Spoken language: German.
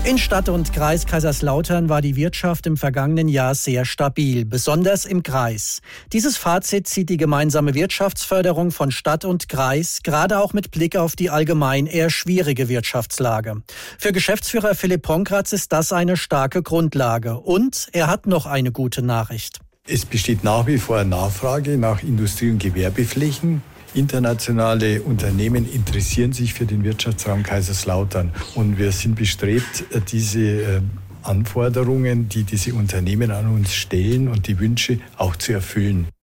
In Stadt und Kreis Kaiserslautern war die Wirtschaft im vergangenen Jahr sehr stabil, besonders im Kreis. Dieses Fazit zieht die gemeinsame Wirtschaftsförderung von Stadt und Kreis, gerade auch mit Blick auf die allgemein eher schwierige Wirtschaftslage. Für Geschäftsführer Philipp Ponkratz ist das eine starke Grundlage. Und er hat noch eine gute Nachricht. Es besteht nach wie vor Nachfrage nach Industrie- und Gewerbeflächen. Internationale Unternehmen interessieren sich für den Wirtschaftsraum Kaiserslautern und wir sind bestrebt, diese Anforderungen, die diese Unternehmen an uns stellen und die Wünsche auch zu erfüllen.